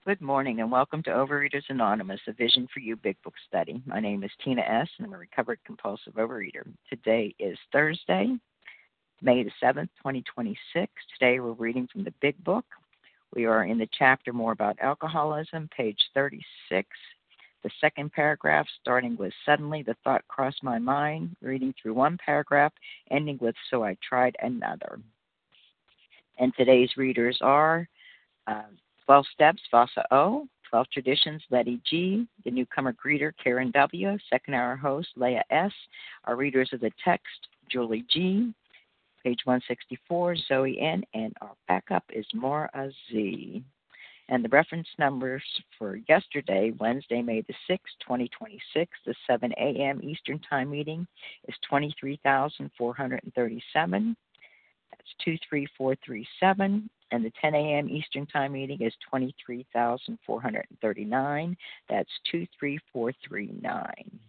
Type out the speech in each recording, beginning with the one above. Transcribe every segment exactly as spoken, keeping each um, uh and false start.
Good morning and welcome to Overeaters Anonymous, a Vision for You Big Book Study. My name is Tina S. and I'm a recovered compulsive overeater. Today is Thursday, May the seventh, twenty twenty-six. Today we're reading from the Big Book. We are in the chapter More About Alcoholism, page thirty-six. The second paragraph, starting with Suddenly the Thought Crossed My Mind, reading through one paragraph, ending with So I Tried Another. And today's readers are uh, twelve Steps, Vasa O, twelve Traditions, Letty G, the newcomer greeter, Karen W, second hour host, Leah S, our readers of the text, Julie G, page one sixty-four, Zoe N, and our backup is Maura Z. And the reference numbers for yesterday, Wednesday, May the sixth, twenty twenty-six, the seven a.m. Eastern Time meeting is twenty-three thousand four hundred thirty-seven. That's two three four three seven. And the ten a.m. Eastern Time meeting is twenty-three thousand four hundred thirty-nine. That's two three four three nine.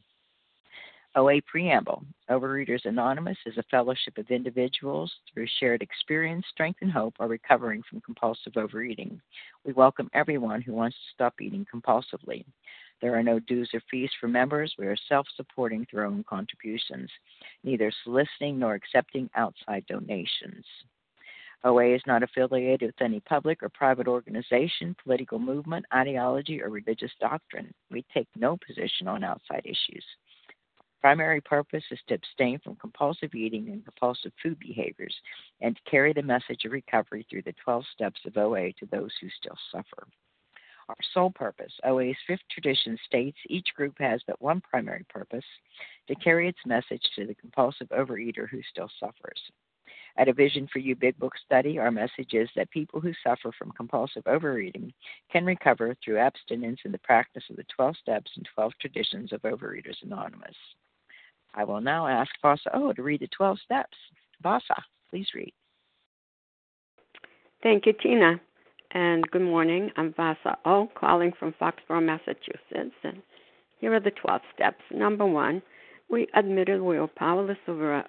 O A Preamble. Overeaters Anonymous is a fellowship of individuals through shared experience, strength, and hope are recovering from compulsive overeating. We welcome everyone who wants to stop eating compulsively. There are no dues or fees for members. We are self-supporting through our own contributions, neither soliciting nor accepting outside donations. O A is not affiliated with any public or private organization, political movement, ideology, or religious doctrine. We take no position on outside issues. Primary purpose is to abstain from compulsive eating and compulsive food behaviors and to carry the message of recovery through the twelve steps of O A to those who still suffer. Our sole purpose, O A's fifth tradition states each group has but one primary purpose, to carry its message to the compulsive overeater who still suffers. At a Vision for You Big Book Study, our message is that people who suffer from compulsive overeating can recover through abstinence in the practice of the twelve steps and twelve traditions of Overeaters Anonymous. I will now ask Vasa O to read the twelve steps. Vasa, please read. Thank you, Tina. And good morning. I'm Vasa O, calling from Foxborough, Massachusetts. And here are the twelve steps. Number one, we admitted we were powerless over,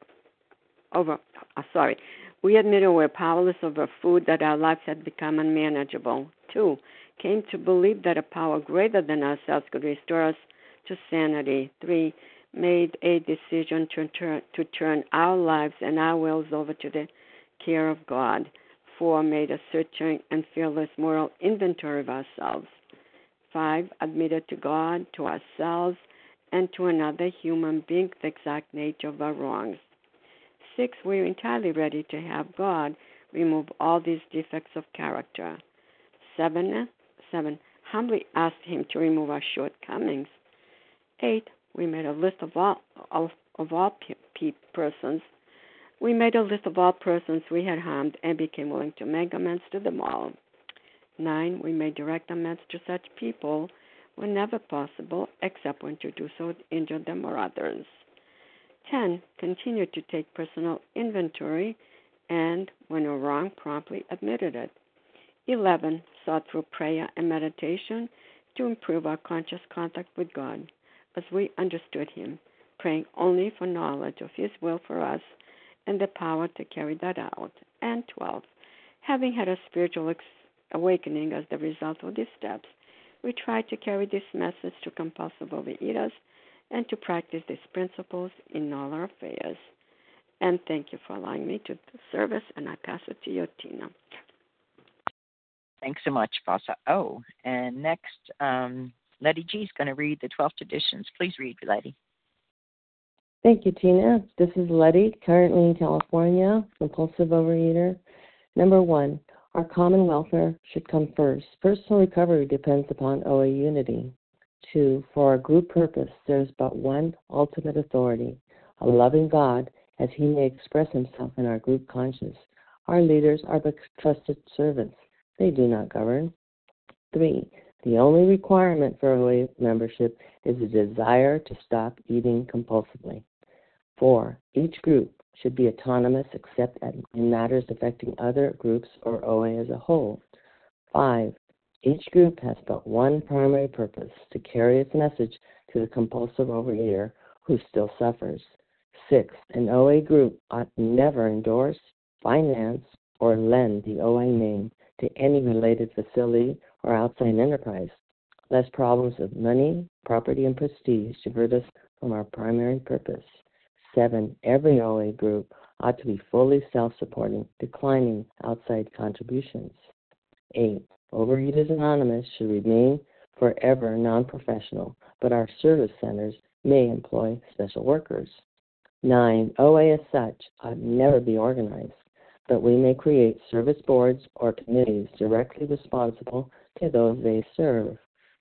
over uh, sorry, we admitted we were powerless over food, that our lives had become unmanageable. Two, came to believe that a power greater than ourselves could restore us to sanity. Three, made a decision to turn, to turn our lives and our wills over to the care of God. Four, made a searching and fearless moral inventory of ourselves. Five, admitted to God, to ourselves, and to another human being the exact nature of our wrongs. Six, we are entirely ready to have God remove all these defects of character. Seven, seven, humbly asked Him to remove our shortcomings. Eight, we made a list of all of, of all pe- pe- persons. We made a list of all persons we had harmed and became willing to make amends to them all. Nine, we made direct amends to such people whenever possible, except when to do so would injure them or others. Ten, continued to take personal inventory and, when we're wrong, promptly admitted it. Eleven, sought through prayer and meditation to improve our conscious contact with God as we understood Him, praying only for knowledge of His will for us and the power to carry that out. And twelve, having had a spiritual ex- awakening as the result of these steps, we try to carry this message to compulsive overeaters and to practice these principles in all our affairs. And thank you for allowing me to service, and I pass it to you, Tina. Thanks so much, Vasa O. And next, um, Letty G is going to read the twelve traditions. Please read, Letty. Thank you, Tina. This is Letty, currently in California, compulsive overeater. Number one, our common welfare should come first. Personal recovery depends upon O A unity. Two, for our group purpose, there is but one ultimate authority, a loving God, as He may express Himself in our group conscience. Our leaders are but trusted servants. They do not govern. Three, the only requirement for O A membership is a desire to stop eating compulsively. Four, each group should be autonomous except in matters affecting other groups or O A as a whole. Five, each group has but one primary purpose, to carry its message to the compulsive overeater who still suffers. Six, an O A group ought never endorse, finance, or lend the O A name to any related facility or outside enterprise, lest problems of money, property, and prestige divert us from our primary purpose. Seven, every O A group ought to be fully self-supporting, declining outside contributions. Eight, Overeaters Anonymous should remain forever non-professional, but our service centers may employ special workers. Nine, O A as such ought never be organized, but we may create service boards or committees directly responsible to those they serve.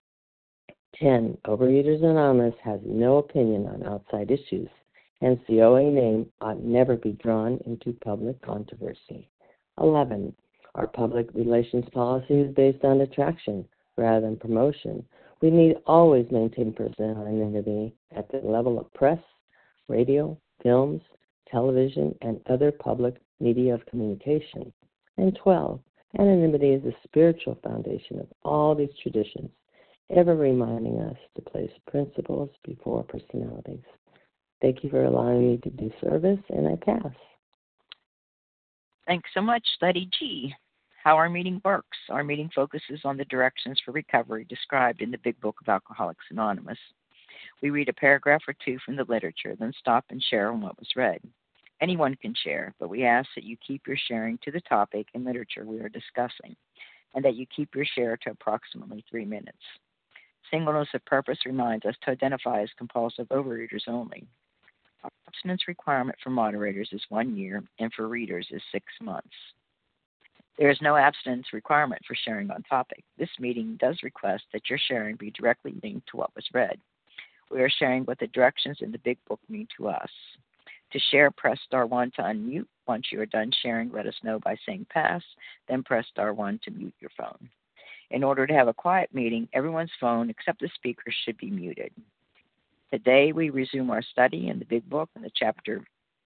Ten, Overeaters Anonymous has no opinion on outside issues, hence the O A name ought never be drawn into public controversy. Eleven, our public relations policy is based on attraction rather than promotion. We need always maintain personal anonymity at the level of press, radio, films, television, and other public media of communication. And twelve, anonymity is the spiritual foundation of all these traditions, ever reminding us to place principles before personalities. Thank you for allowing me to do service, and I pass. Thanks so much, Letty G. How our meeting works. Our meeting focuses on the directions for recovery described in the Big Book of Alcoholics Anonymous. We read a paragraph or two from the literature, then stop and share on what was read. Anyone can share, but we ask that you keep your sharing to the topic and literature we are discussing, and that you keep your share to approximately three minutes. Singleness of purpose reminds us to identify as compulsive overeaters only. Our abstinence requirement for moderators is one year, and for readers is six months. There is no abstinence requirement for sharing on topic. This meeting does request that your sharing be directly linked to what was read. We are sharing what the directions in the Big Book mean to us. To share, press star one to unmute. Once you are done sharing, let us know by saying pass, then press star one to mute your phone. In order to have a quiet meeting, everyone's phone except the speaker should be muted. Today we resume our study in the Big Book in the chapter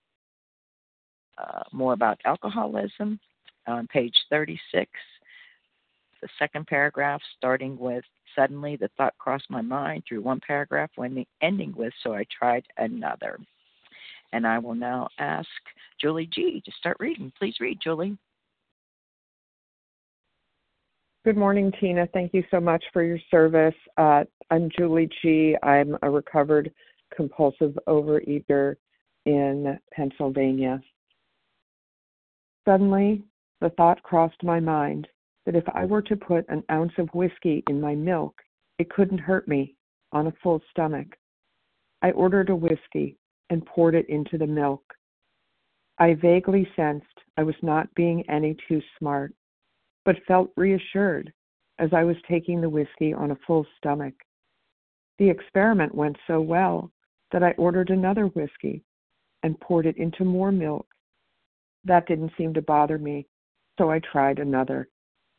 uh, more about alcoholism on page thirty-six, the second paragraph starting with suddenly the thought crossed my mind through one paragraph when ending with so I tried another. And I will now ask Julie G. to start reading. Please read, Julie. Good morning, Tina. Thank you so much for your service. Uh, I'm Julie G. I'm a recovered compulsive overeater in Pennsylvania. Suddenly, the thought crossed my mind that if I were to put an ounce of whiskey in my milk, it couldn't hurt me on a full stomach. I ordered a whiskey and poured it into the milk. I vaguely sensed I was not being any too smart, but felt reassured as I was taking the whiskey on a full stomach. The experiment went so well that I ordered another whiskey and poured it into more milk. That didn't seem to bother me, so I tried another.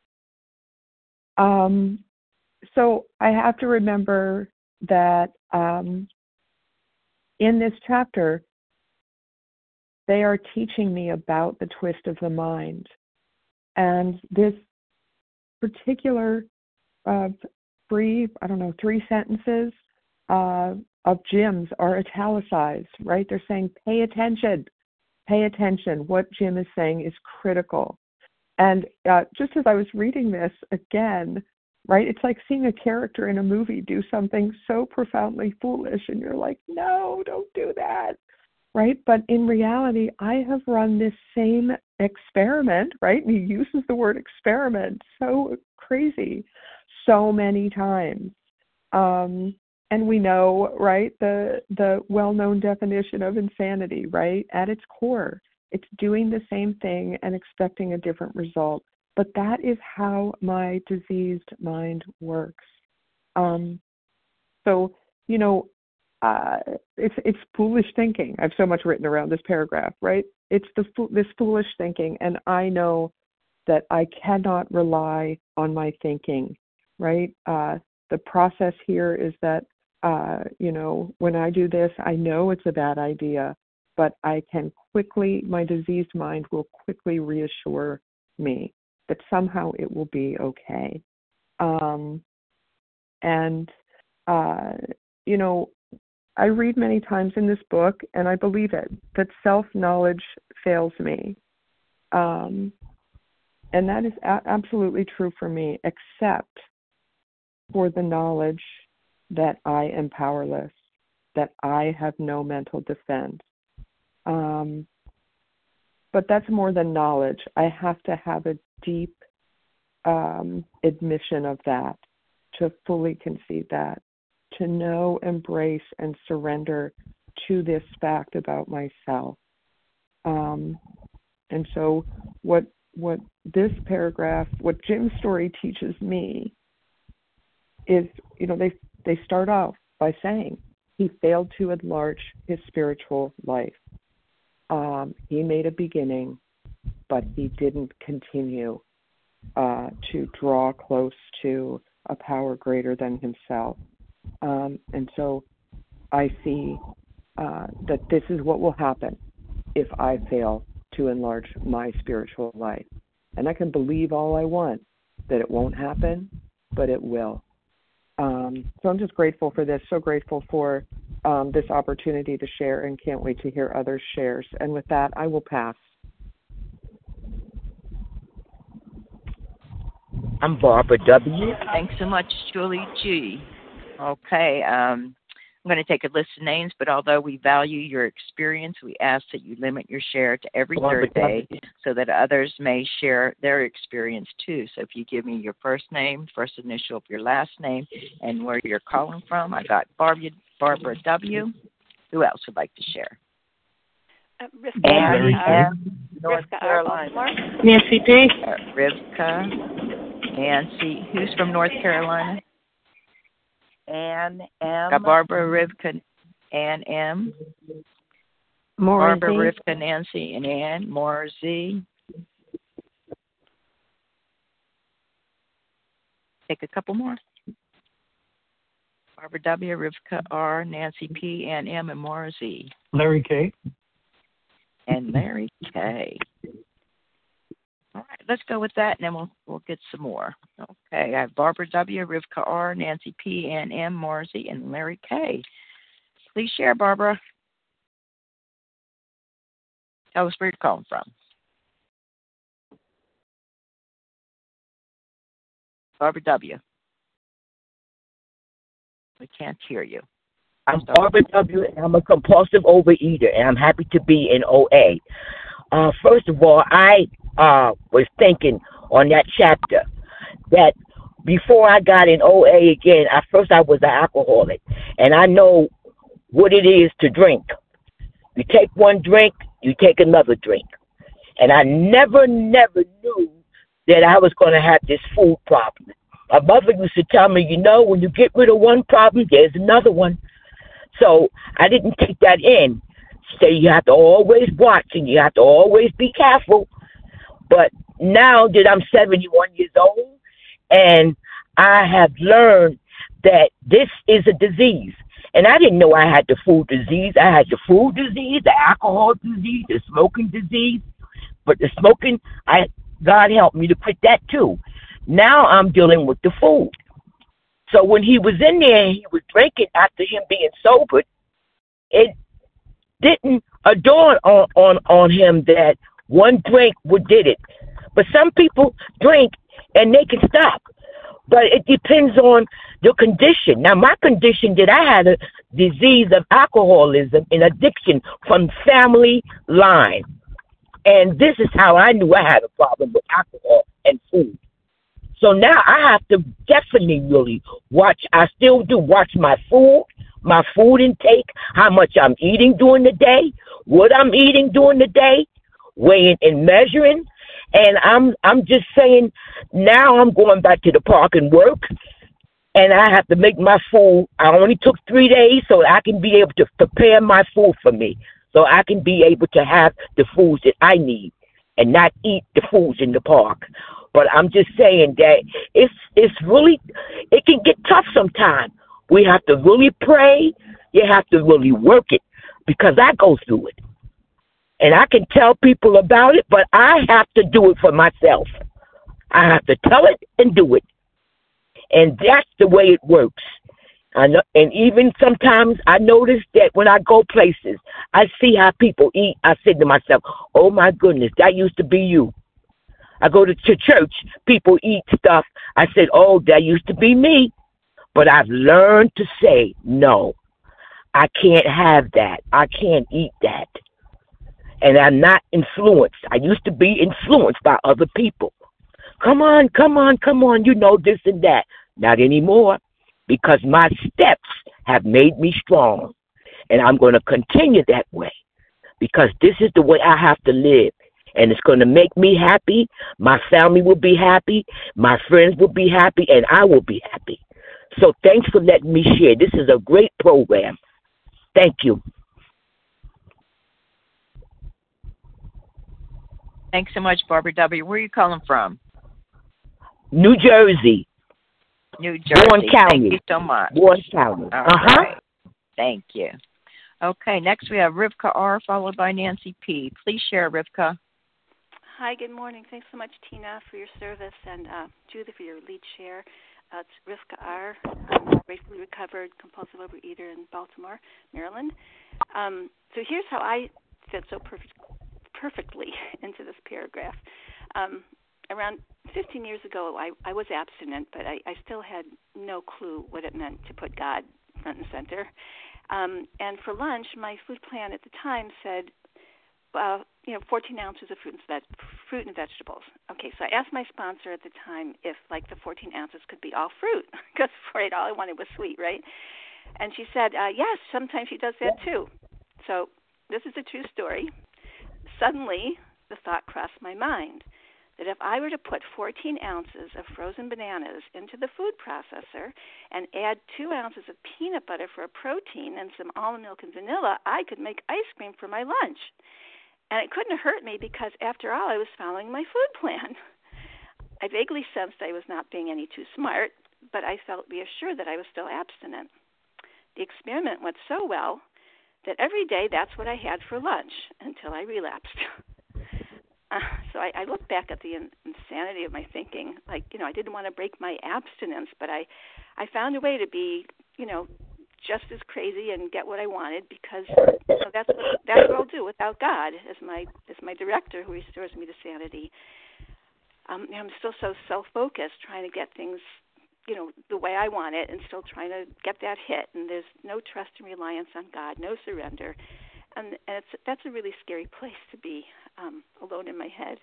Um, so I have to remember that um, in this chapter, they are teaching me about the twist of the mind. And this particular uh, three, I don't know, three sentences uh, of Jim's are italicized, right? They're saying, pay attention, pay attention. What Jim is saying is critical. And uh, just as I was reading this again, right, it's like seeing a character in a movie do something so profoundly foolish, and you're like, no, don't do that. Right? But in reality, I have run this same experiment, right? And he uses the word experiment, so crazy, so many times. Um, and we know, right, the the well-known definition of insanity, right? At its core, it's doing the same thing and expecting a different result. But that is how my diseased mind works. Um, so, you know, Uh, it's it's foolish thinking. I have so much written around this paragraph, right? It's the this foolish thinking, and I know that I cannot rely on my thinking, right? Uh, the process here is that, uh, you know, when I do this, I know it's a bad idea, but I can quickly, my diseased mind will quickly reassure me that somehow it will be okay. Um, and, uh, you know, I read many times in this book, and I believe it, that self-knowledge fails me. Um, and that is a- absolutely true for me, except for the knowledge that I am powerless, that I have no mental defense. Um, but that's more than knowledge. I have to have a deep um, admission of that, to fully concede that, to know, embrace, and surrender to this fact about myself. Um, and so what what this paragraph, what Jim's story teaches me is, you know, they they start off by saying he failed to enlarge his spiritual life. Um, he made a beginning, but he didn't continue uh, to draw close to a power greater than himself. Um, and so I see uh, that this is what will happen if I fail to enlarge my spiritual life. And I can believe all I want that it won't happen, but it will. Um, so I'm just grateful for this, so grateful for um, this opportunity to share, and can't wait to hear others' shares. And with that, I will pass. I'm Barbara W. Thanks so much, Julie G. Okay, um, I'm going to take a list of names, but although we value your experience, we ask that you limit your share to every third day so that others may share their experience too. So if you give me your first name, first initial of your last name, and where you're calling from. I got Barbara, Barbara W. Who else would like to share? Uh, Rivka, Ann, uh, Ann, North Rivka Carolina. Nancy P. Uh, Rivka, Nancy. Who's from North Carolina? Ann M. Got Barbara, Rivka, Ann M. More Barbara, Rivka, Nancy, and Ann. More Z. Take a couple more. Barbara W., Rivka R., Nancy P., Ann M., and Maura Z. Larry K. And Larry K. All right, let's go with that, and then we'll we'll get some more. Okay, I have Barbara W., Rivka R., Nancy P., Ann M., Maura Z., and Larry K. Please share, Barbara. Tell us where you're calling from. Barbara W. We can't hear you. I'm Barbara W. and I'm a compulsive overeater, and I'm happy to be in O A. Uh, first of all, I uh, was thinking on that chapter that before I got in O A again, at first I was an alcoholic, and I know what it is to drink. You take one drink, you take another drink. And I never, never knew that I was going to have this food problem. My mother used to tell me, you know, when you get rid of one problem, there's another one. So I didn't take that in. So you have to always watch and you have to always be careful. But now that I'm seventy-one years old and I have learned that this is a disease. And I didn't know I had the food disease. I had the food disease, the alcohol disease, the smoking disease. But the smoking, I God helped me to quit that too. Now I'm dealing with the food. So when he was in there and he was drinking after him being sober, it didn't dawn on, on, on him that one drink would did it. But some people drink and they can stop. But it depends on the condition. Now, my condition that I had a disease of alcoholism and addiction from family line. And this is how I knew I had a problem with alcohol and food. So now I have to definitely really watch. I still do watch my food, my food intake, how much I'm eating during the day, what I'm eating during the day, weighing and measuring. And I'm I'm just saying now I'm going back to the park and work, and I have to make my food. I only took three days so I can be able to prepare my food for me, so I can be able to have the foods that I need and not eat the foods in the park. But I'm just saying that it's it's really, it can get tough sometimes. We have to really pray. You have to really work it, because I go through it. And I can tell people about it, but I have to do it for myself. I have to tell it and do it. And that's the way it works. I know, and even sometimes I notice that when I go places, I see how people eat. I say to myself, oh, my goodness, that used to be you. I go to ch- church, people eat stuff. I said, oh, that used to be me. But I've learned to say, no, I can't have that. I can't eat that. And I'm not influenced. I used to be influenced by other people. Come on, come on, come on, you know this and that. Not anymore, because my steps have made me strong. And I'm going to continue that way, because this is the way I have to live. And it's going to make me happy. My family will be happy. My friends will be happy. And I will be happy. So thanks for letting me share. This is a great program. Thank you. Thanks so much, Barbara W. Where are you calling from? New Jersey. New Jersey. Warren County. Thank you so much. Warren County. All uh-huh. right. Thank you. Okay, next we have Rivka R. followed by Nancy P. Please share, Rivka. Hi, good morning. Thanks so much, Tina, for your service, and uh, Julie for your lead share. Uh, it's Rivka R., um, gratefully recovered compulsive overeater in Baltimore, Maryland. Um, so here's how I fit so perfect, perfectly into this paragraph. Um, around fifteen years ago, I, I was abstinent, but I, I still had no clue what it meant to put God front and center. Um, and for lunch, my food plan at the time said, uh, you know, fourteen ounces of fruit and, veg- fruit and vegetables. Okay, so I asked my sponsor at the time if, like, the fourteen ounces could be all fruit, because for it, all I wanted was sweet, right? And she said, uh, yes, sometimes she does that too. So this is a true story. Suddenly, the thought crossed my mind that if I were to put fourteen ounces of frozen bananas into the food processor and add two ounces of peanut butter for a protein and some almond milk and vanilla, I could make ice cream for my lunch. And it couldn't have hurt me because, after all, I was following my food plan. I vaguely sensed I was not being any too smart, but I felt reassured that I was still abstinent. The experiment went so well that every day that's what I had for lunch until I relapsed. Uh, so I, I look back at the in, insanity of my thinking. Like, you know, I didn't want to break my abstinence, but I, I found a way to be, you know, just as crazy and get what I wanted, because you know, that's what that's what I'll do without God as my as my director who restores me to sanity. Um, you know, I'm still so self-focused, trying to get things, you know, the way I want it, and still trying to get that hit. And there's no trust and reliance on God, no surrender. And, and it's, that's a really scary place to be, um, alone in my head.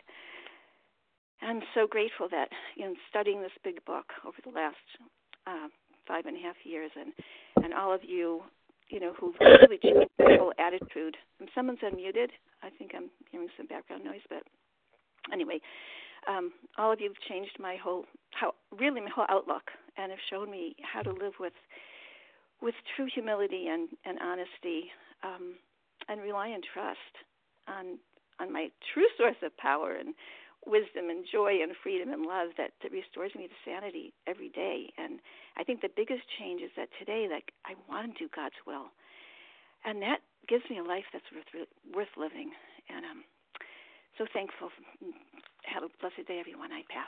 I'm so grateful that, you know, studying this big book over the last uh, five and a half years, and, and all of you, you know, who've really changed my whole attitude. And someone's unmuted. I think I'm hearing some background noise, but anyway, um, all of you have changed my whole, how really my whole outlook, and have shown me how to live with, with true humility and, and honesty. Um, and rely and trust on on my true source of power and wisdom and joy and freedom and love that, that restores me to sanity every day. And I think the biggest change is that today, like, I want to do God's will. And that gives me a life that's worth worth living. And I'm so thankful. Have a blessed day, everyone. I pass.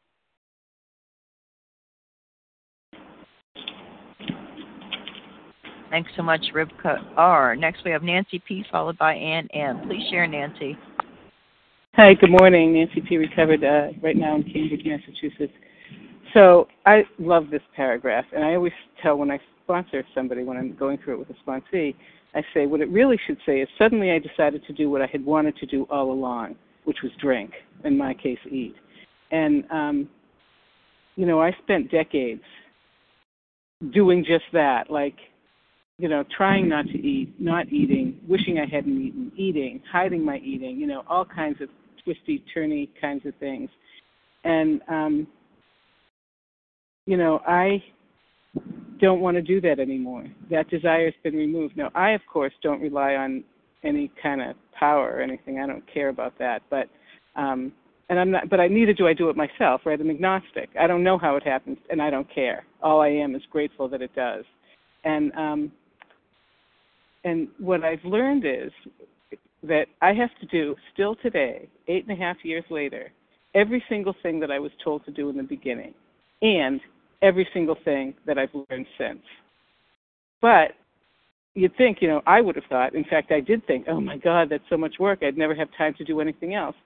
Thanks so much, Rivka R. Next, we have Nancy P. followed by Ann M. Please share, Nancy. Hi, good morning. Nancy P. recovered uh, right now in Cambridge, Massachusetts. So I love this paragraph, and I always tell when I sponsor somebody, when I'm going through it with a sponsee, I say what it really should say is, suddenly I decided to do what I had wanted to do all along, which was drink, in my case, eat. And, um, you know, I spent decades doing just that, like, you know, trying not to eat, not eating, wishing I hadn't eaten, eating, hiding my eating, you know, all kinds of twisty, turny kinds of things. And, um, you know, I don't want to do that anymore. That desire has been removed. Now, I, of course, don't rely on any kind of power or anything. I don't care about that. But, um, and I'm not, but I neither do I do it myself, right? I'm agnostic. I don't know how it happens, and I don't care. All I am is grateful that it does. And, um, And what I've learned is that I have to do, still today, eight and a half years later, every single thing that I was told to do in the beginning, and every single thing that I've learned since. But you'd think, you know, I would have thought, in fact, I did think, oh, my God, that's so much work. I'd never have time to do anything else.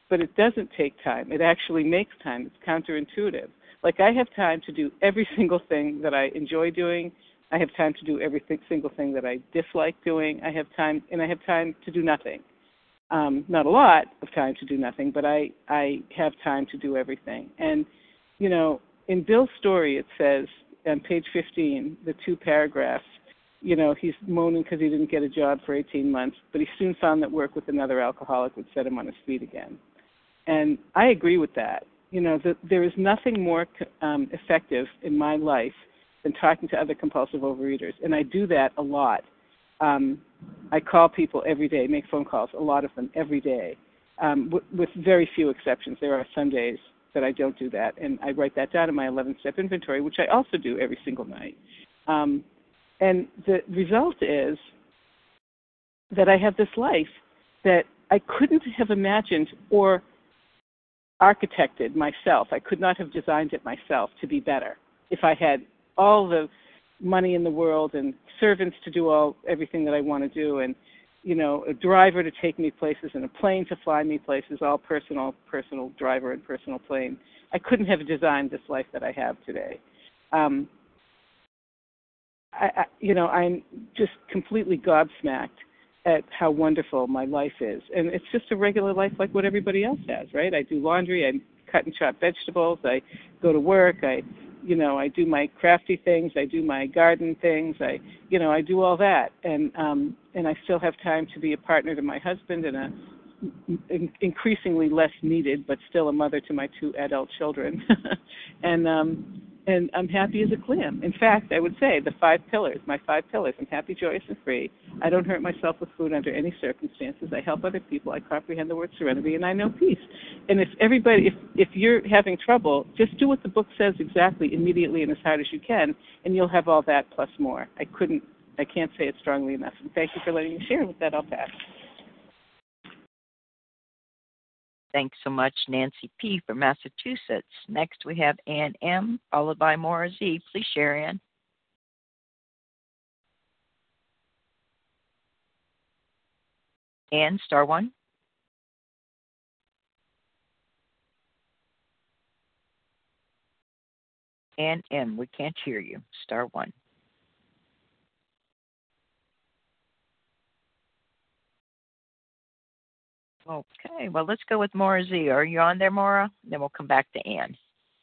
but it doesn't take time. It actually makes time. It's counterintuitive. Like I have time to do every single thing that I enjoy doing. I have time to do every single thing that I dislike doing. I have time, and I have time to do nothing. Um, not a lot of time to do nothing, but I, I have time to do everything. And, you know, in Bill's story, it says on page fifteen, the two paragraphs, you know, he's moaning because he didn't get a job for eighteen months, but he soon found that work with another alcoholic would set him on his feet again. And I agree with that. You know, the, there is nothing more um, effective in my life than talking to other compulsive overeaters, and I do that a lot. Um, I call people every day, make phone calls, a lot of them every day, um, w- with very few exceptions. There are some days that I don't do that, and I write that down in my eleven-step inventory, which I also do every single night. Um, and the result is that I have this life that I couldn't have imagined or architected myself. I could not have designed it myself to be better if I had all the money in the world and servants to do all everything that I want to do, and you know, a driver to take me places and a plane to fly me places, all personal, personal driver and personal plane. I couldn't have designed this life that I have today. Um, I, I, you know, I'm just completely gobsmacked at how wonderful my life is, and it's just a regular life like what everybody else has, right? I do laundry, I cut and chop vegetables, I go to work, I you know, I do my crafty things, I do my garden things, I, you know, I do all that, and um, and I still have time to be a partner to my husband and a in, increasingly less needed, but still a mother to my two adult children, and um, and I'm happy as a clam. In fact, I would say the five pillars, my five pillars: I'm happy, joyous, and free. I don't hurt myself with food under any circumstances. I help other people. I comprehend the word serenity, and I know peace. And if everybody, if if you're having trouble, just do what the book says exactly, immediately, and as hard as you can, and you'll have all that plus more. I couldn't, I can't say it strongly enough. And thank you for letting me share. With that, I'll pass. Thanks so much, Nancy P. from Massachusetts. Next, we have Ann M., followed by Maura Z. Please share, Ann. Ann, star one. Ann M., we can't hear you. Star one. Okay, well, let's go with Maura Z. Are you on there, Maura? Then we'll come back to Ann.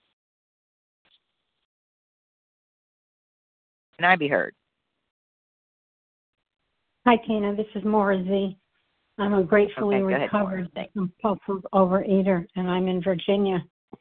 Can I be heard? Hi, Tina. This is Maura Z. I'm a gratefully okay, recovered compulsive overeater, and I'm in Virginia.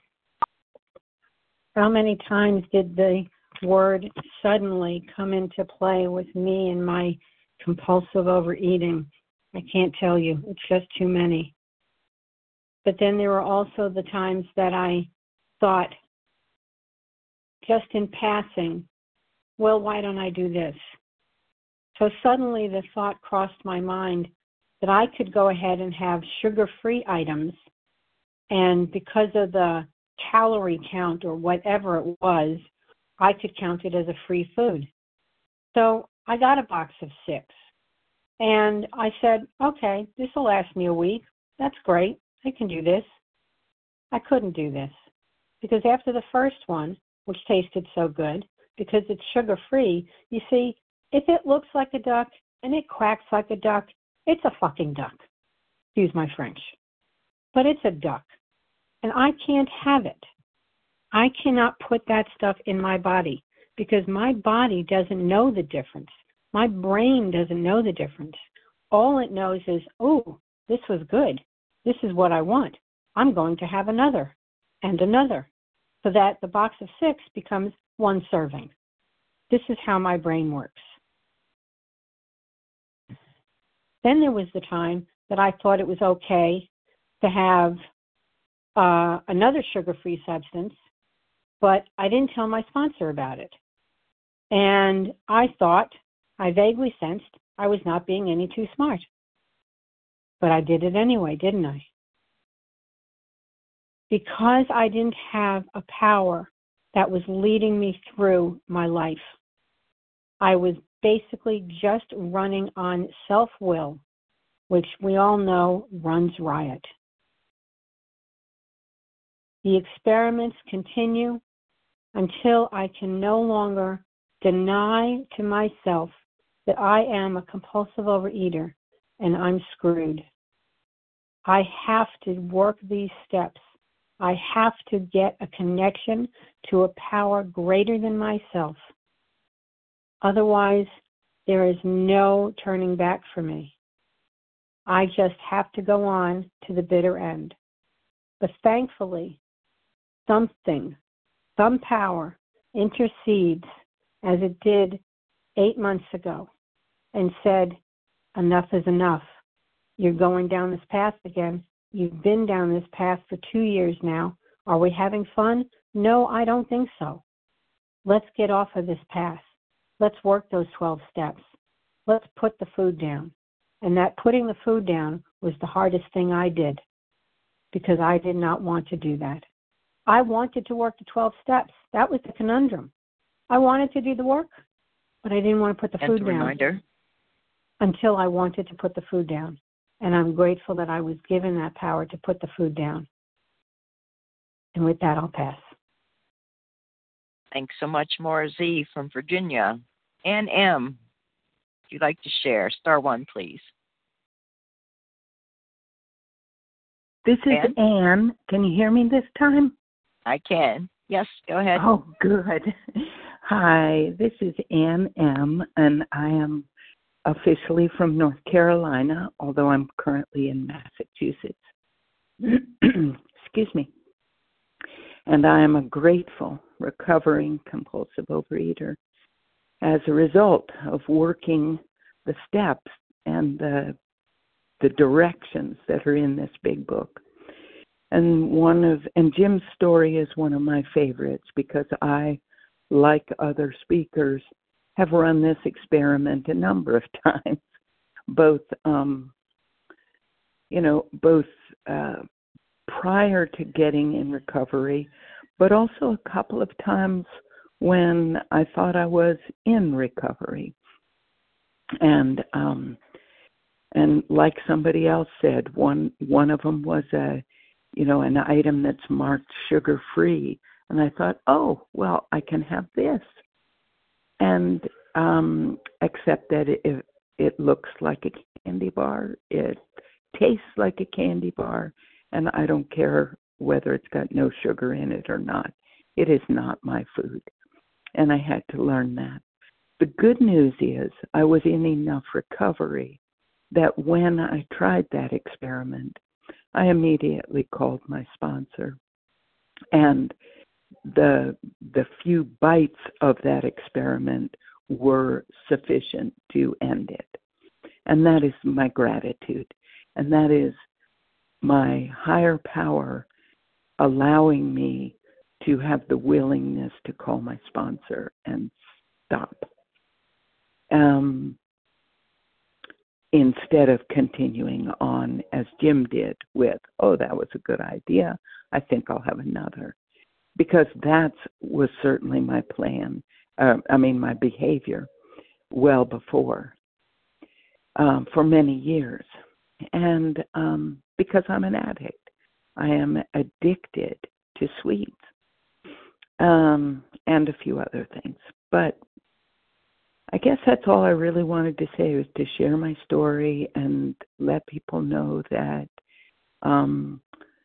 How many times did the word suddenly come into play with me and my compulsive overeating? I can't tell you. It's just too many. But then there were also the times that I thought, just in passing, well, why don't I do this? So suddenly the thought crossed my mind that I could go ahead and have sugar-free items, and because of the calorie count or whatever it was, I could count it as a free food. So I got a box of six. And I said, okay, this will last me a week. That's great. I can do this. I couldn't do this because after the first one, which tasted so good, because it's sugar-free, you see, if it looks like a duck and it quacks like a duck, it's a fucking duck. Excuse my French. But it's a duck. And I can't have it. I cannot put that stuff in my body because my body doesn't know the difference. My brain doesn't know the difference. All it knows is, oh, this was good. This is what I want. I'm going to have another and another, so that the box of six becomes one serving. This is how my brain works. Then there was the time that I thought it was okay to have uh, another sugar-free substance, but I didn't tell my sponsor about it. And I thought, I vaguely sensed I was not being any too smart. But I did it anyway, didn't I? Because I didn't have a power that was leading me through my life. I was basically just running on self-will, which we all know runs riot. The experiments continue until I can no longer deny to myself that I am a compulsive overeater and I'm screwed. I have to work these steps. I have to get a connection to a power greater than myself. Otherwise, there is no turning back for me. I just have to go on to the bitter end. But thankfully, something, some power intercedes as it did eight months ago and said, enough is enough. You're going down this path again. You've been down this path for two years now. Are we having fun? No, I don't think so. Let's get off of this path. Let's work those twelve steps. Let's put the food down. And that putting the food down was the hardest thing I did because I did not want to do that. I wanted to work the twelve steps. That was the conundrum. I wanted to do the work, but I didn't want to put the Gentle food down reminder. until I wanted to put the food down. And I'm grateful that I was given that power to put the food down. And with that, I'll pass. Thanks so much, Maura Z. from Virginia. Ann M., if you'd like to share, star one, please. This is Ann? Anne. Can you hear me this time? I can. Yes, go ahead. Oh, good. Hi, this is Ann M., and I am officially from North Carolina, although I'm currently in Massachusetts. Excuse me. And I am a grateful, recovering compulsive overeater as a result of working the steps and the the directions that are in this big book. And one of and Jim's story is one of my favorites because I, like other speakers, have run this experiment a number of times, both um, you know, both uh, prior to getting in recovery, but also a couple of times when I thought I was in recovery. And um, and like somebody else said, one one of them was a, you know, an item that's marked sugar free, and I thought, oh, well, I can have this, and um, except that it, it it looks like a candy bar, it tastes like a candy bar, and I don't care whether it's got no sugar in it or not. It is not my food, and I had to learn that. The good news is I was in enough recovery that when I tried that experiment, I immediately called my sponsor. And the the few bites of that experiment were sufficient to end it. And that is my gratitude. And that is my higher power allowing me to have the willingness to call my sponsor and stop. Um, instead of continuing on as Jim did with, oh, that was a good idea, I think I'll have another. Because that was certainly my plan, uh, I mean my behavior, well before, um, for many years. And um, because I'm an addict, I am addicted to sweets um, and a few other things. But I guess that's all I really wanted to say, was to share my story and let people know that um,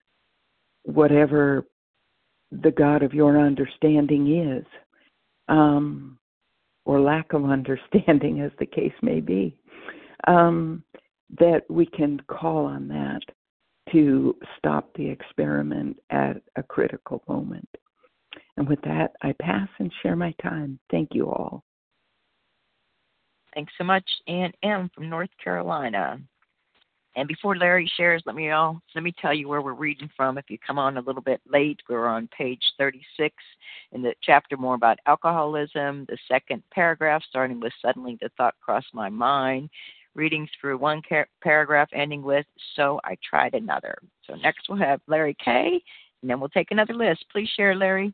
whatever the God of your understanding is, um, or lack of understanding as the case may be, um, that we can call on that to stop the experiment at a critical moment. And with that, I pass and share my time. Thank you all. Thanks so much, Ann M. from North Carolina. And before Larry shares, let me all let me tell you where we're reading from. If you come on a little bit late, we're on page thirty-six in the chapter more about alcoholism, the second paragraph, starting with suddenly the thought crossed my mind, reading through one car- paragraph, ending with, so I tried another. So next we'll have Larry K., and then we'll take another list. Please share, Larry.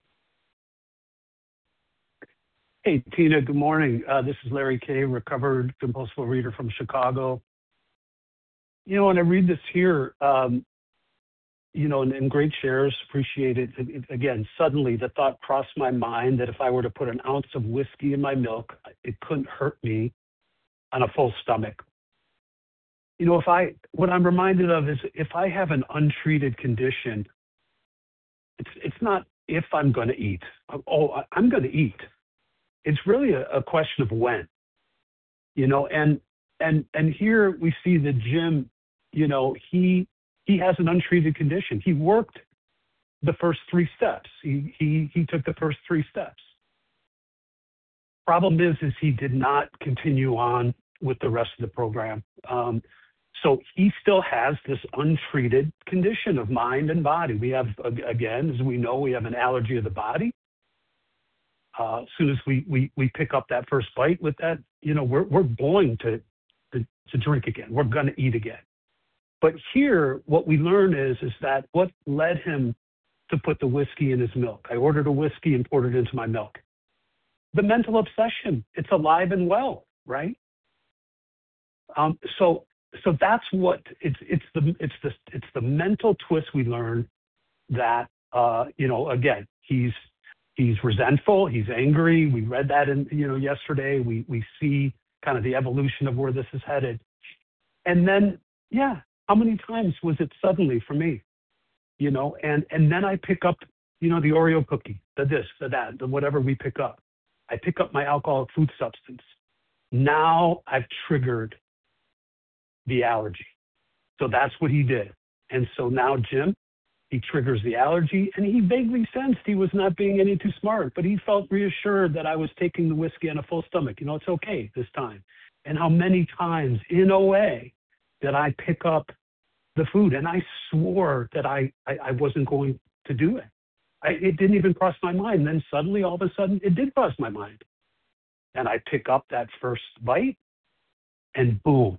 Hey, Tina, good morning. Uh, this is Larry K., recovered compulsive reader from Chicago. You know, when I read this here, um, you know, and, and great shares, appreciate it. It- it- Again, suddenly the thought crossed my mind that if I were to put an ounce of whiskey in my milk, it couldn't hurt me on a full stomach. You know, if I, what I'm reminded of is if I have an untreated condition, it's it's not if I'm going to eat. Oh, I- I'm going to eat. It's really a, a question of when. You know, and and and here we see that Jim, you know, he he has an untreated condition. He worked the first three steps. He he he took the first three steps. Problem is, is he did not continue on with the rest of the program. Um, so he still has this untreated condition of mind and body. We have, again, as we know, we have an allergy of the body. Uh, as soon as we, we, we pick up that first bite with that, you know, we're, we're going to, to, to drink again. We're going to eat again. But here, what we learn is, is that what led him to put the whiskey in his milk. I ordered a whiskey and poured it into my milk. The mental obsession, it's alive and well, right? Um, so, so that's what it's it's the it's the it's the mental twist we learn that uh, you know again he's he's resentful, he's angry. We read that in you know yesterday. We we see kind of the evolution of where this is headed, and then yeah, how many times was it suddenly for me, you know? And and then I pick up you know the Oreo cookie, the this, the that, the whatever we pick up. I pick up my alcoholic food substance. Now I've triggered the allergy. So that's what he did. And so now Jim, he triggers the allergy, and he vaguely sensed he was not being any too smart, but he felt reassured that I was taking the whiskey on a full stomach. You know, it's okay this time. And how many times in O A did I pick up the food, and I swore that I, I, I wasn't going to do it. I, it didn't even cross my mind. And then suddenly, all of a sudden, it did cross my mind. And I pick up that first bite, and boom,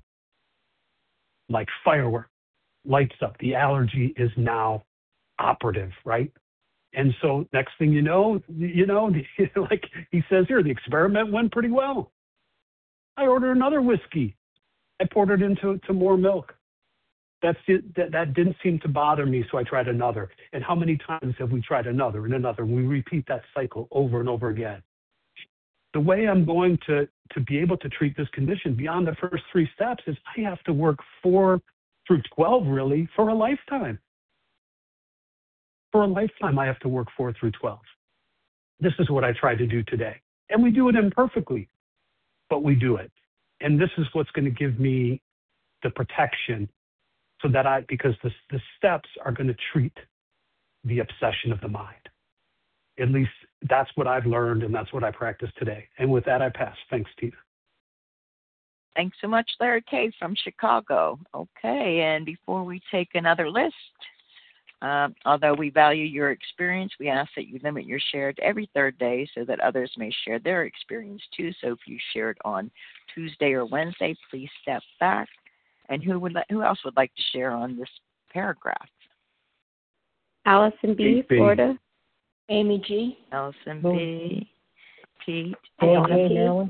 like firework, lights up. The allergy is now operative, right? And so next thing you know, you know, like he says here, the experiment went pretty well. I ordered another whiskey. I poured it into to more milk. That's it, that, that didn't seem to bother me, so I tried another. And how many times have we tried another and another? We repeat that cycle over and over again. The way I'm going to, to be able to treat this condition beyond the first three steps is I have to work four through twelve, really, for a lifetime. For a lifetime, I have to work four through twelve. This is what I try to do today. And we do it imperfectly, but we do it. And this is what's going to give me the protection so that I, because the, the steps are going to treat the obsession of the mind. At least that's what I've learned, and that's what I practice today. And with that, I pass. Thanks, Tina. Thanks so much, Larry K. from Chicago. Okay, and before we take another list, uh, although we value your experience, we ask that you limit your share to every third day so that others may share their experience too. So if you shared on Tuesday or Wednesday, please step back. And who would who else would like to share on this paragraph? Allison B., B. Florida. Amy G. Allison B., Pete, Hey, Amy, hey, Marilyn.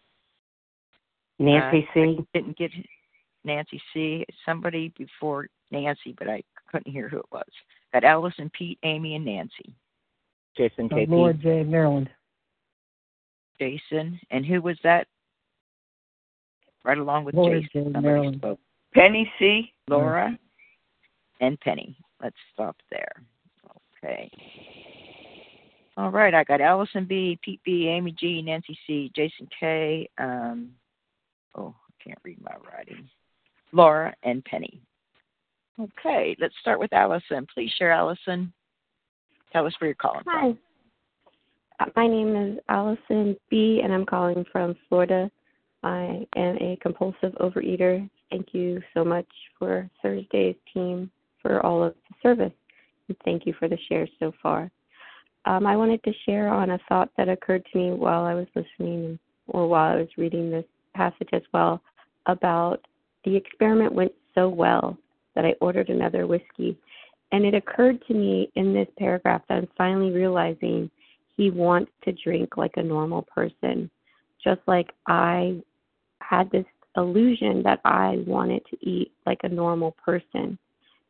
Nancy uh, C. I didn't get Nancy C. Somebody before Nancy, but I couldn't hear who it was. Got Allison, Pete, Amy, and Nancy. Jason K. Lord J. Maryland. Jason, and who was that? Right along with Lord Jason. J. Somebody Maryland. spoke. Penny C. Laura and Penny. Let's stop there. Okay. All right, I got Allison B., Pete B., Amy G., Nancy C., Jason K., um, oh, I can't read my writing, Laura, and Penny. Okay, let's start with Allison. Please share, Allison. Tell us where you're calling Hi. from. Uh, My name is Allison B., and I'm calling from Florida. I am a compulsive overeater. Thank you so much for Thursday's team for all of the service, and thank you for the shares so far. Um, I wanted to share on a thought that occurred to me while I was listening or while I was reading this passage as well about the experiment went so well that I ordered another whiskey. And it occurred to me in this paragraph that I'm finally realizing he wants to drink like a normal person, just like I had this illusion that I wanted to eat like a normal person.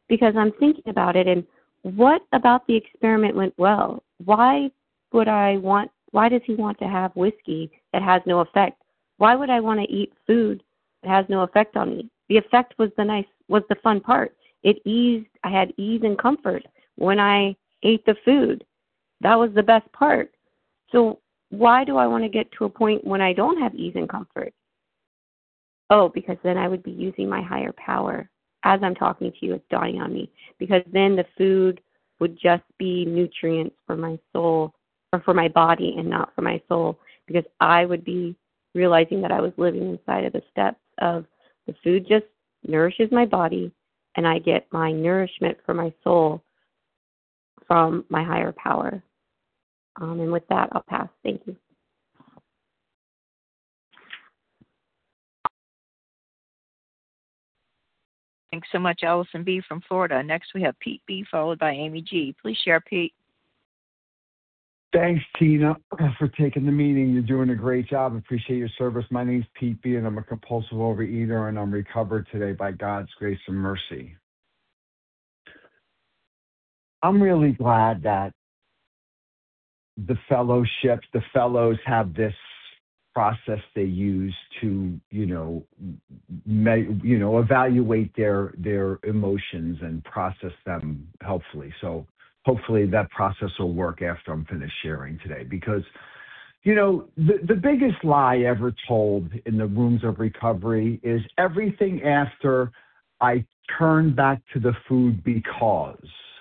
because I'm thinking about it and what about the experiment went well? Why would I want, why does he want to have whiskey that has no effect? Why would I want to eat food that has no effect on me? The effect was the nice, was the fun part. It eased, I had ease and comfort when I ate the food. That was the best part. So why do I want to get to a point when I don't have ease and comfort? Oh, because then I would be using my higher power. As I'm talking to you, it's dawning on me. Because then the food would just be nutrients for my soul or for my body and not for my soul. Because I would be realizing that I was living inside of the steps of the food just nourishes my body and I get my nourishment for my soul from my higher power. Um, and with that, I'll pass. Thank you. Thanks so much, Allison B. from Florida. Next, we have Pete B., followed by Amy G. Please share, Pete. Thanks, Tina, for taking the meeting. You're doing a great job. Appreciate your service. My name's Pete B., and I'm a compulsive overeater, and I'm recovered today by God's grace and mercy. I'm really glad that the fellowship, the fellows have this process they use to, you know, me, you know, evaluate their their emotions and process them helpfully. So hopefully that process will work after I'm finished sharing today. Because, you know, the, the biggest lie ever told in the rooms of recovery is everything after I turn back to the food because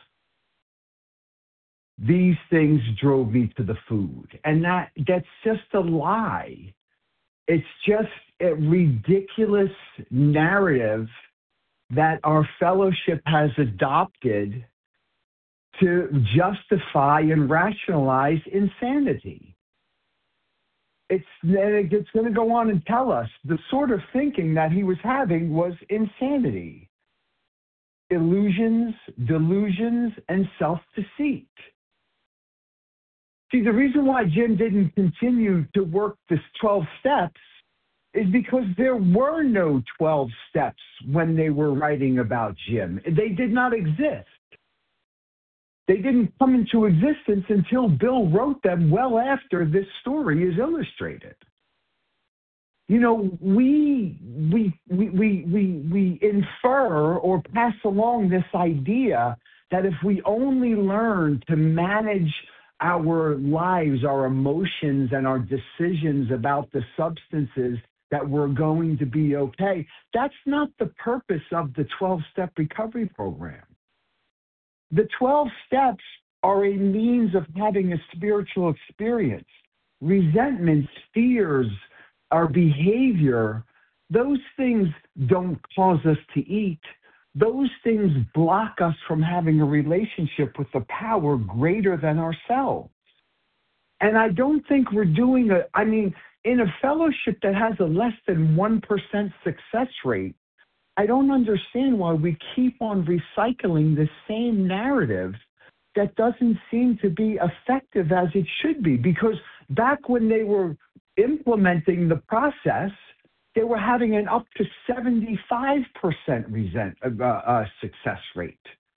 these things drove me to the food. And that that's just a lie. It's just a ridiculous narrative that our fellowship has adopted to justify and rationalize insanity. It's, it's going to go on and tell us the sort of thinking that he was having was insanity, illusions, delusions, and self-deceit. See, the reason why Jim didn't continue to work this twelve steps is because there were no twelve steps when they were writing about Jim. They did not exist. They didn't come into existence until Bill wrote them well after this story is illustrated. You know, we we we we we, we infer or pass along this idea that if we only learn to manage our lives, our emotions, and our decisions about the substances, that we're going to be okay. That's not the purpose of the twelve-step recovery program. The twelve steps are a means of having a spiritual experience. Resentments, fears, our behavior, those things don't cause us to eat. Those things block us from having a relationship with a power greater than ourselves. And I don't think we're doing a, I mean, in a fellowship that has a less than one percent success rate, I don't understand why we keep on recycling the same narrative that doesn't seem to be effective as it should be. Because back when they were implementing the process, they were having an up to seventy-five percent resent, uh, uh, success rate.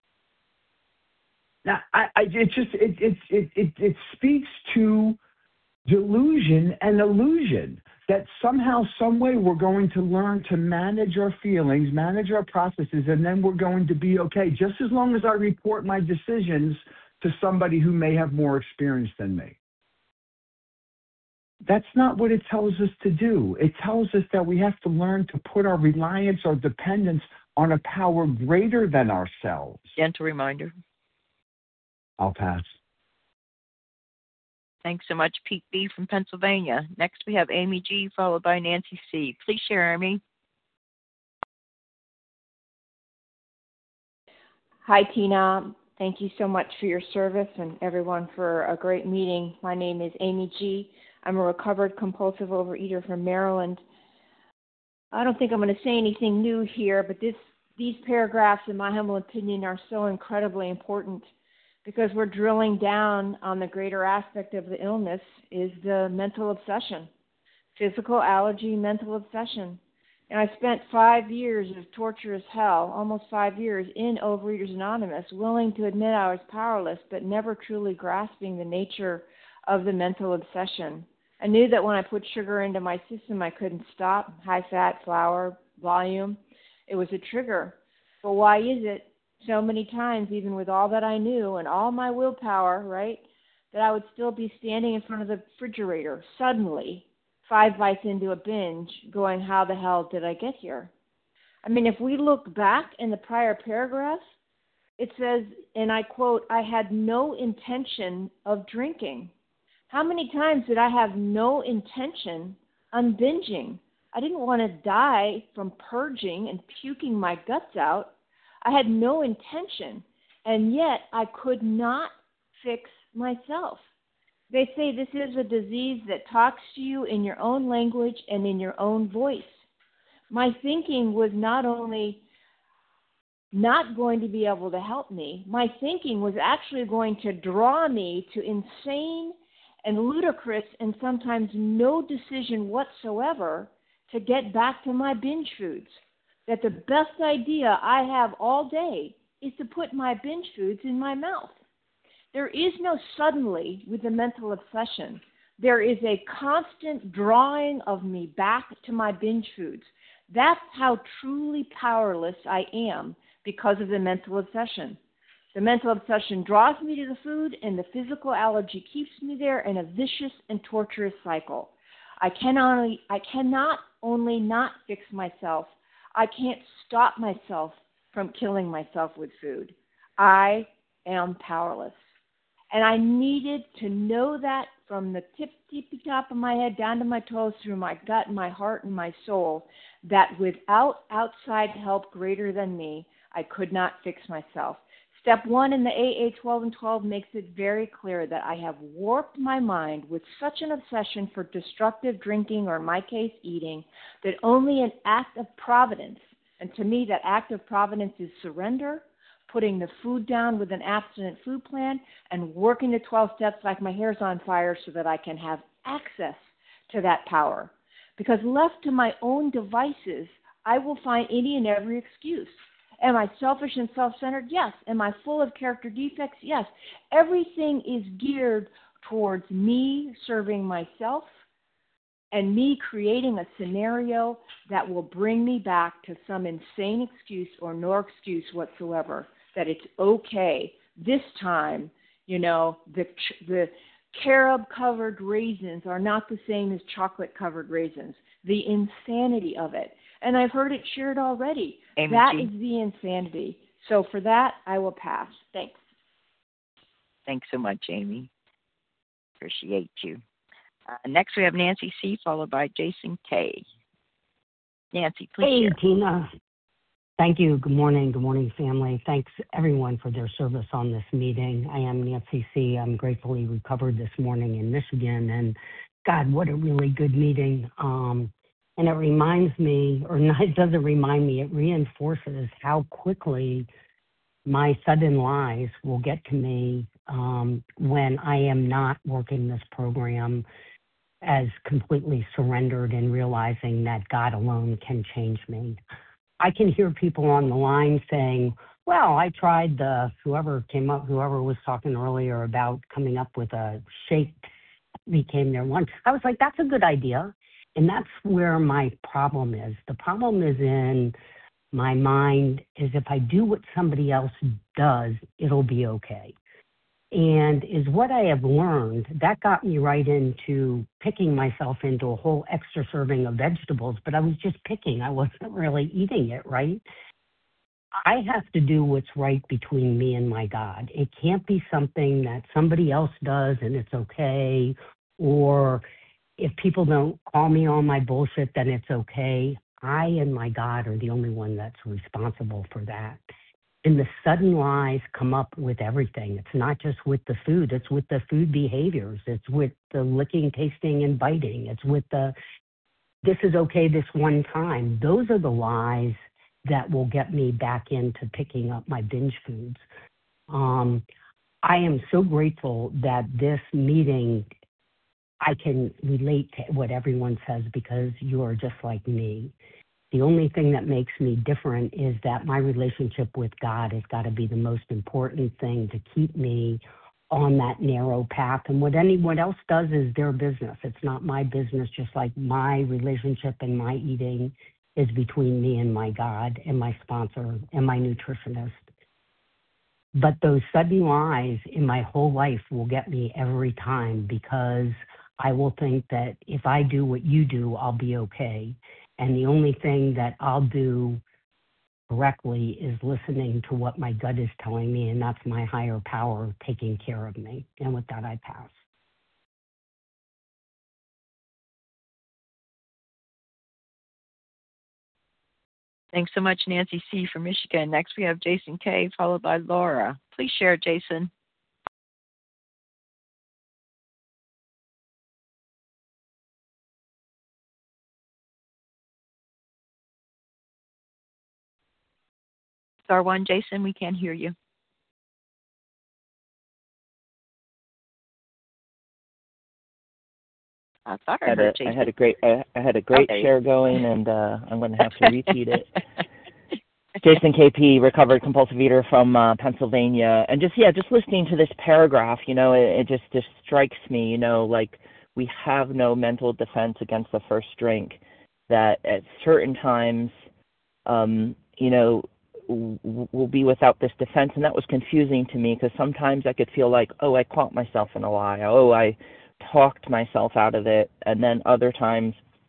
Now, I, I, it just it, it it it it speaks to delusion and illusion that somehow, some way, we're going to learn to manage our feelings, manage our processes, and then we're going to be okay. Just as long as I report my decisions to somebody who may have more experience than me. That's not what it tells us to do. It tells us that we have to learn to put our reliance or dependence on a power greater than ourselves. Gentle reminder. I'll pass. Thanks so much, Pete B. from Pennsylvania. Next, we have Amy G., followed by Nancy C. Please share, Amy. Hi, Tina. Thank you so much for your service and everyone for a great meeting. My name is Amy G. I'm a recovered compulsive overeater from Maryland. I don't think I'm going to say anything new here, but this, these paragraphs, in my humble opinion, are so incredibly important because we're drilling down on the greater aspect of the illness is the mental obsession, physical allergy, mental obsession. And I spent five years of torturous hell, almost five years, in Overeaters Anonymous, willing to admit I was powerless, but never truly grasping the nature of the mental obsession. I knew that when I put sugar into my system, I couldn't stop. High fat, flour, volume. It was a trigger. But why is it so many times, even with all that I knew and all my willpower, right, that I would still be standing in front of the refrigerator suddenly, five bites into a binge, going, how the hell did I get here? I mean, if we look back in the prior paragraph, it says, and I quote, I had no intention of drinking. How many times did I have no intention on binging? I didn't want to die from purging and puking my guts out. I had no intention, and yet I could not fix myself. They say this is a disease that talks to you in your own language and in your own voice. My thinking was not only not going to be able to help me, my thinking was actually going to draw me to insane and ludicrous and sometimes no decision whatsoever to get back to my binge foods. That the best idea I have all day is to put my binge foods in my mouth. There is no suddenly with the mental obsession. There is a constant drawing of me back to my binge foods. That's how truly powerless I am because of the mental obsession. The mental obsession draws me to the food, and the physical allergy keeps me there in a vicious and torturous cycle. I cannot only, I cannot only not fix myself, I can't stop myself from killing myself with food. I am powerless. And I needed to know that from the tip, tippy top of my head down to my toes, through my gut, my heart, and my soul, that without outside help greater than me, I could not fix myself. Step one in the A A twelve and twelve makes it very clear that I have warped my mind with such an obsession for destructive drinking, or in my case, eating, that only an act of providence, and to me that act of providence is surrender, putting the food down with an abstinent food plan, and working the twelve steps like my hair's on fire so that I can have access to that power. Because left to my own devices, I will find any and every excuse. Am I selfish and self-centered? Yes. Am I full of character defects? Yes. Everything is geared towards me serving myself and me creating a scenario that will bring me back to some insane excuse or no excuse whatsoever, that it's okay. This time, you know, the the carob-covered raisins are not the same as chocolate-covered raisins. The insanity of it. And I've heard it shared already. Amy That G. is the insanity. So for that, I will pass. Thanks. Thanks so much, Amy. Appreciate you. Uh, next, we have Nancy C., followed by Jason K. Nancy, please Hey, share. Tina. Thank you. Good morning. Good morning, family. Thanks, everyone, for their service on this meeting. I am Nancy C. I'm gratefully recovered this morning in Michigan. And, God, what a really good meeting. Um, and it reminds me, or not, it doesn't remind me, it reinforces how quickly my sudden lies will get to me um, when I am not working this program as completely surrendered and realizing that God alone can change me. I can hear people on the line saying, well, I tried the, whoever came up, whoever was talking earlier about coming up with a shake became their lunch. I was like, that's a good idea. And that's where my problem is. The problem is in my mind is if I do what somebody else does, it'll be okay. And is what I have learned, that got me right into picking myself into a whole extra serving of vegetables, but I was just picking. I wasn't really eating it, right? I have to do what's right between me and my God. It can't be something that somebody else does and it's okay, or if people don't call me on my bullshit, then it's okay. I and my God are the only one that's responsible for that. And the sudden lies come up with everything. It's not just with the food. It's with the food behaviors. It's with the licking, tasting, and biting. It's with the, this is okay this one time. Those are the lies that will get me back into picking up my binge foods. Um, I am so grateful that this meeting, I can relate to what everyone says because you are just like me. The only thing that makes me different is that my relationship with God has got to be the most important thing to keep me on that narrow path. And what anyone else does is their business. It's not my business, just like my relationship and my eating is between me and my God and my sponsor and my nutritionist. But those sudden lies in my whole life will get me every time, because I will think that if I do what you do, I'll be okay. And the only thing that I'll do correctly is listening to what my gut is telling me, and that's my higher power taking care of me. And with that, I pass. Thanks so much, Nancy C. from Michigan. Next, we have Jason K., followed by Laura. Please share, Jason. Star one, Jason, we can't hear you. I thought I, I had heard a, Jason. I had a great, I, I had a great okay. share going, and uh, I'm going to have to repeat it. Jason K P, recovered compulsive eater from uh, Pennsylvania, and just yeah, just listening to this paragraph, you know, it, it just just strikes me, you know, like we have no mental defense against the first drink. That at certain times, um, you know, w- we'll be without this defense, and that was confusing to me because sometimes I could feel like, oh, I caught myself in a lie, oh, I talked myself out of it, and then other times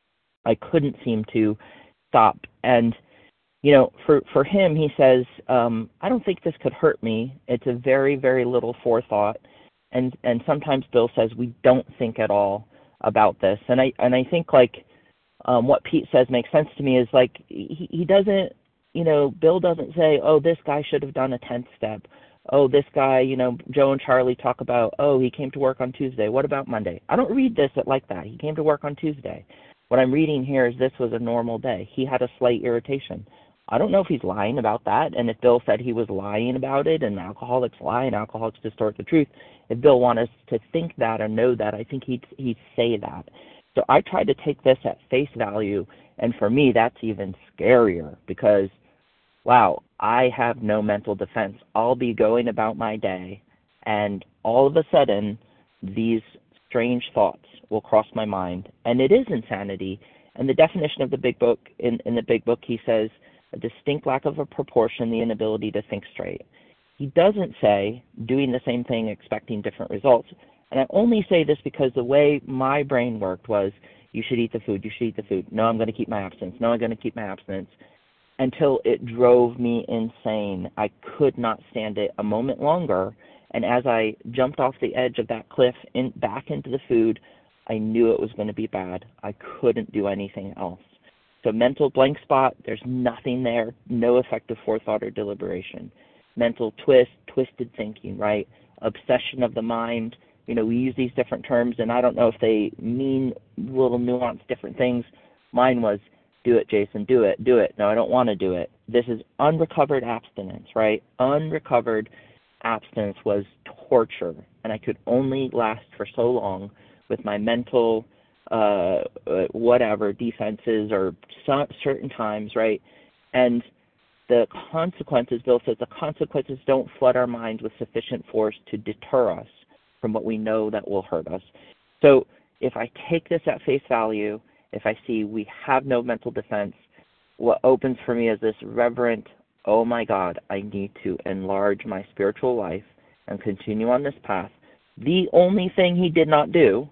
I couldn't seem to stop. And you know, for, for him, he says, um, I don't think this could hurt me. It's a very, very little forethought. And and sometimes Bill says we don't think at all about this. And I and I think, like, um, what Pete says makes sense to me is, like, he, he doesn't, you know, Bill doesn't say, oh, this guy should have done a tenth step. Oh, this guy, you know, Joe and Charlie talk about, oh, he came to work on Tuesday. What about Monday? I don't read this like that. He came to work on Tuesday. What I'm reading here is this was a normal day. He had a slight irritation. I don't know if he's lying about that, and if Bill said he was lying about it, and alcoholics lie and alcoholics distort the truth, if Bill wanted us to think that or know that, I think he'd, he'd say that. So I tried to take this at face value, and for me, that's even scarier because, wow, I have no mental defense. I'll be going about my day, and all of a sudden, these strange thoughts will cross my mind, and it is insanity. And the definition of the big book, in, in the big book, he says, a distinct lack of a proportion, the inability to think straight. He doesn't say doing the same thing, expecting different results. And I only say this because the way my brain worked was, you should eat the food, you should eat the food. No, I'm going to keep my abstinence. No, I'm going to keep my abstinence. Until it drove me insane. I could not stand it a moment longer. And as I jumped off the edge of that cliff in, back into the food, I knew it was going to be bad. I couldn't do anything else. So mental blank spot, there's nothing there, no effective forethought or deliberation. Mental twist, twisted thinking, right? Obsession of the mind. You know, we use these different terms, and I don't know if they mean little nuanced different things. Mine was, do it, Jason, do it, do it. No, I don't want to do it. This is unrecovered abstinence, right? Unrecovered abstinence was torture, and I could only last for so long with my mental uh, whatever, defenses or so, certain times, right? And the consequences, Bill says, the consequences don't flood our minds with sufficient force to deter us from what we know that will hurt us. So if I take this at face value, if I see we have no mental defense, what opens for me is this reverent, oh my God, I need to enlarge my spiritual life and continue on this path. The only thing he did not do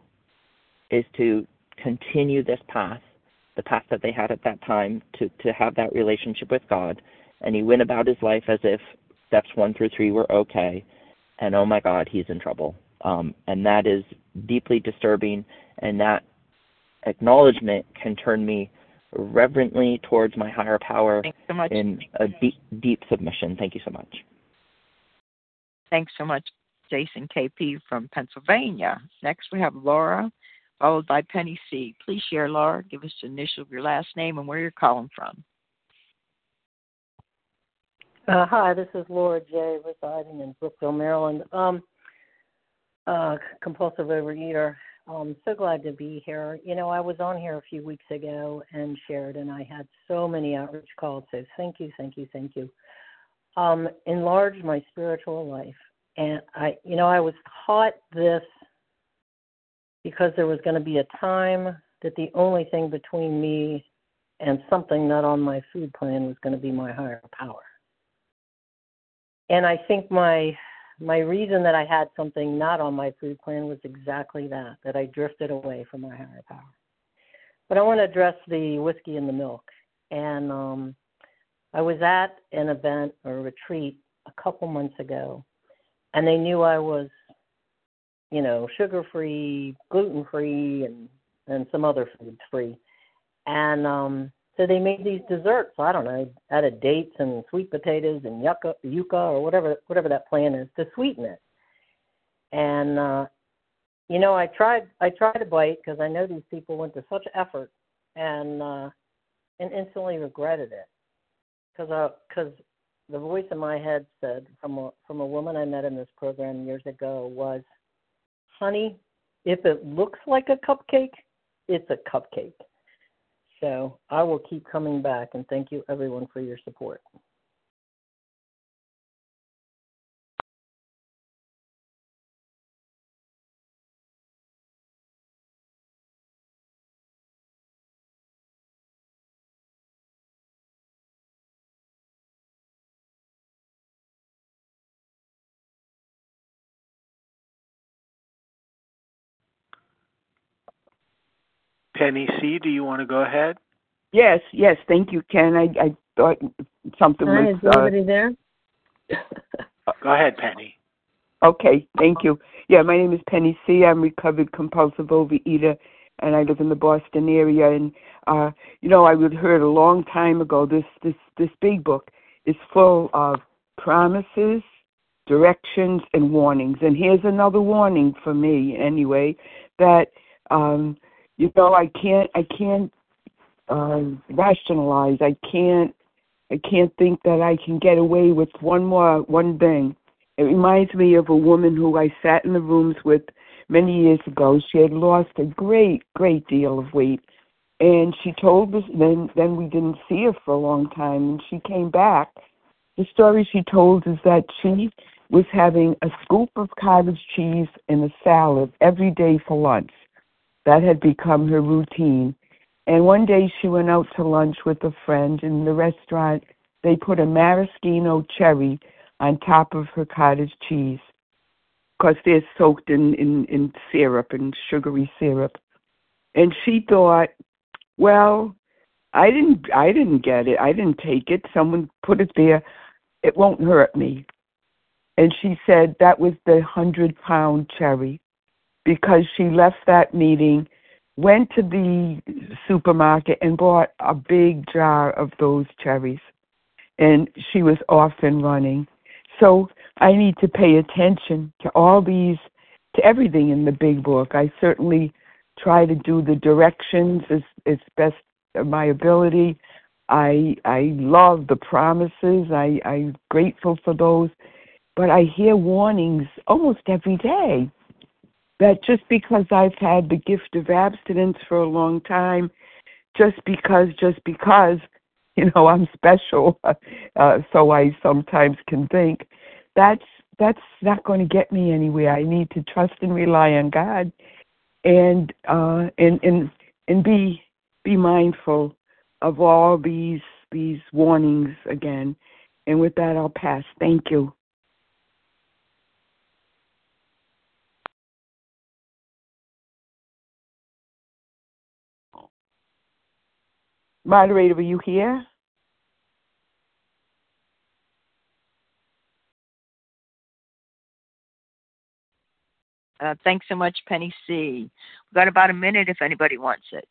is to continue this path, the path that they had at that time, to, to have that relationship with God. And he went about his life as if steps one through three were okay. And oh my God, he's in trouble. Um, and that is deeply disturbing. And that acknowledgement can turn me reverently towards my higher power so much. in a deep, deep submission. Thank you so much. Thanks so much, Jason K P from Pennsylvania. Next, we have Laura, followed by Penny C. Please share, Laura. Give us the initial of your last name and where you're calling from. Uh, hi, this is Laura J., residing in Brookville, Maryland. Um, uh, compulsive overeater. I'm so glad to be here. You know, I was on here a few weeks ago and shared, and I had so many outreach calls. So thank you, thank you, thank you. Um, enlarge my spiritual life. And I, you know, I was taught this because there was going to be a time that the only thing between me and something not on my food plan was going to be my higher power. And I think my my reason that I had something not on my food plan was exactly that, that I drifted away from my higher power. But I want to address the whiskey and the milk. And um, I was at an event or a retreat a couple months ago, and they knew I was, you know, sugar-free, gluten-free, and, and some other foods free. And um, so they made these desserts, I don't know, out of dates and sweet potatoes and yucca, yucca or whatever whatever that plan is to sweeten it. And, uh, you know, I tried I tried to bite because I know these people went to such effort and uh, and instantly regretted it. Because because the voice in my head said from a, from a woman I met in this program years ago was, honey, if it looks like a cupcake, it's a cupcake. So I will keep coming back, and thank you, everyone, for your support. Penny C., do you want to go ahead? Yes, yes. Thank you, Ken. I, I thought something Hi, was. is anybody uh, there? Go ahead, Penny. Okay, thank you. Yeah, my name is Penny C. I'm recovered compulsive overeater, and I live in the Boston area. And uh, you know, I would heard a long time ago. This this this big book is full of promises, directions, and warnings. And here's another warning for me, anyway, that um, you know, I can't I can't uh, rationalize. I can't I can't think that I can get away with one more one thing. It reminds me of a woman who I sat in the rooms with many years ago. She had lost a great, great deal of weight. And she told us, then, then we didn't see her for a long time, and she came back. The story she told is that she was having a scoop of cottage cheese and a salad every day for lunch. That had become her routine. And one day she went out to lunch with a friend. In the restaurant, they put a maraschino cherry on top of her cottage cheese because they're soaked in, in, in syrup and sugary syrup. And she thought, well, I didn't I didn't get it. I didn't take it. Someone put it there. It won't hurt me. And she said that was the hundred-pound cherry because she left that meeting, went to the supermarket and bought a big jar of those cherries. And she was off and running. So I need to pay attention to all these, to everything in the big book. I certainly try to do the directions as, as best of my ability. I I love the promises. I, I'm grateful for those. But I hear warnings almost every day that just because I've had the gift of abstinence for a long time, just because, just because, you know, I'm special, uh, so I sometimes can think, that's that's not going to get me anywhere. I need to trust and rely on God, and uh, and and and be be mindful of all these these warnings again. And with that, I'll pass. Thank you. Moderator, are you here? Uh, thanks so much, Penny C. We've got about a minute if anybody wants it.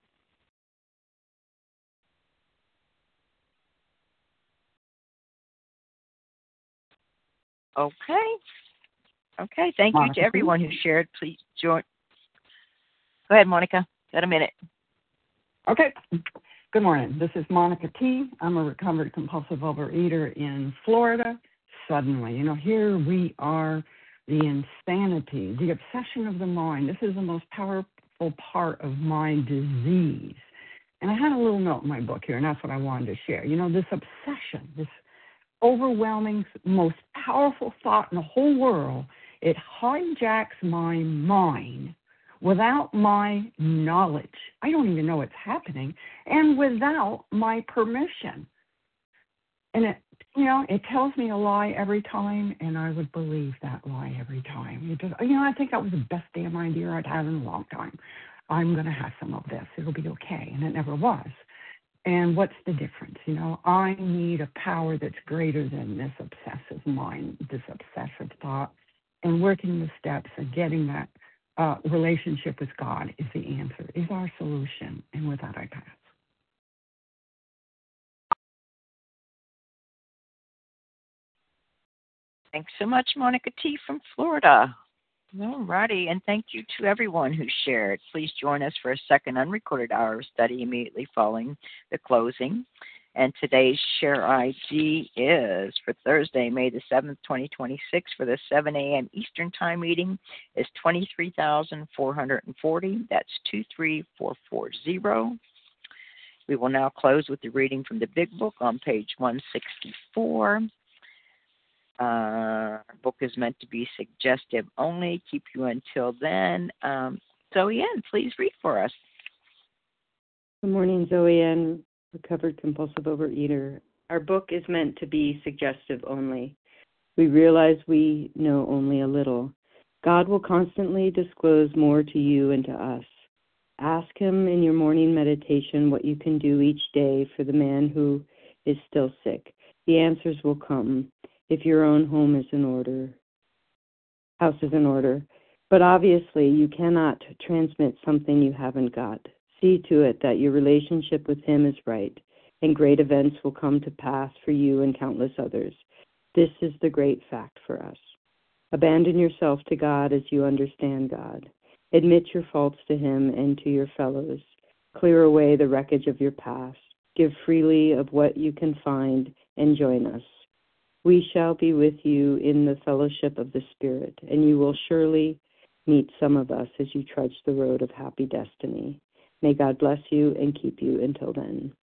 Okay. Okay. Thank Monica, you to everyone who shared. Please join. Go ahead, Monica. Got a minute. Okay. Good morning. This is Monica T. I'm a recovered compulsive overeater in Florida. Suddenly, you know, here we are, the insanity, the obsession of the mind. This is the most power, awful part of my disease. And I had a little note in my book here, and that's what I wanted to share. You know, this obsession, this overwhelming, most powerful thought in the whole world, it hijacks my mind without my knowledge. I don't even know it's happening, and without my permission. And it, you know, it tells me a lie every time, and I would believe that lie every time. It just, you know, I think that was the best damn idea I'd had in a long time. I'm going to have some of this. It'll be okay. And it never was. And what's the difference? You know, I need a power that's greater than this obsessive mind, this obsessive thought. And working the steps and getting that uh, relationship with God is the answer, is our solution. And with that, I pass. Thanks so much, Monica T. from Florida. All righty, and thank you to everyone who shared. Please join us for a second unrecorded hour of study immediately following the closing. And today's share I D is for Thursday, May the seventh, twenty twenty-six, for the seven a.m. Eastern Time meeting is twenty-three thousand four hundred forty. That's two three four four zero. We will now close with the reading from the Big Book on page one sixty-four. Uh, our book is meant to be suggestive only. Keep you until then. Um, Zoe Ann, please read for us. Good morning, Zoe Ann, recovered compulsive overeater. Our book is meant to be suggestive only. We realize we know only a little. God will constantly disclose more to you and to us. Ask Him in your morning meditation what you can do each day for the man who is still sick. The answers will come if your own home is in order, house is in order. But obviously, you cannot transmit something you haven't got. See to it that your relationship with Him is right, and great events will come to pass for you and countless others. This is the great fact for us. Abandon yourself to God as you understand God. Admit your faults to Him and to your fellows. Clear away the wreckage of your past. Give freely of what you can find and join us. We shall be with you in the fellowship of the Spirit, and you will surely meet some of us as you trudge the road of happy destiny. May God bless you and keep you until then.